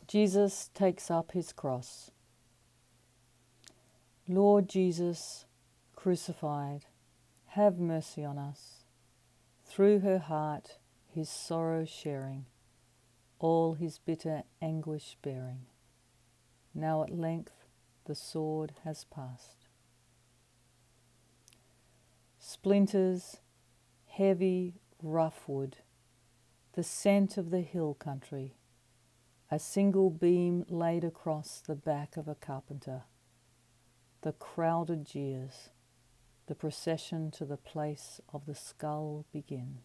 Jesus takes up his cross. Lord Jesus, crucified, have mercy on us. Through her heart, his sorrow sharing, all his bitter anguish bearing. Now at length the sword has passed. Splinters, heavy, rough wood, the scent of the hill country, a single beam laid across the back of a carpenter, the crowded jeers, the procession to the place of the skull begins.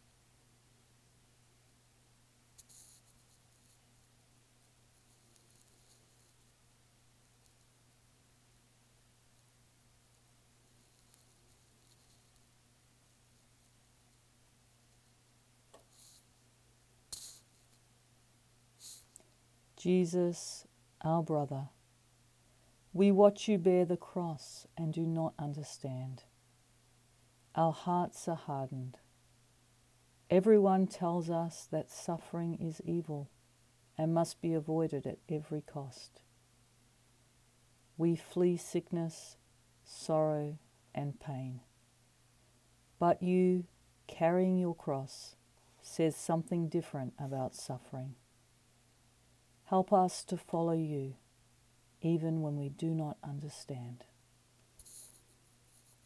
Jesus, our brother, we watch you bear the cross and do not understand. Our hearts are hardened. Everyone tells us that suffering is evil and must be avoided at every cost. We flee sickness, sorrow, and pain. But you, carrying your cross, says something different about suffering. Help us to follow you, even when we do not understand.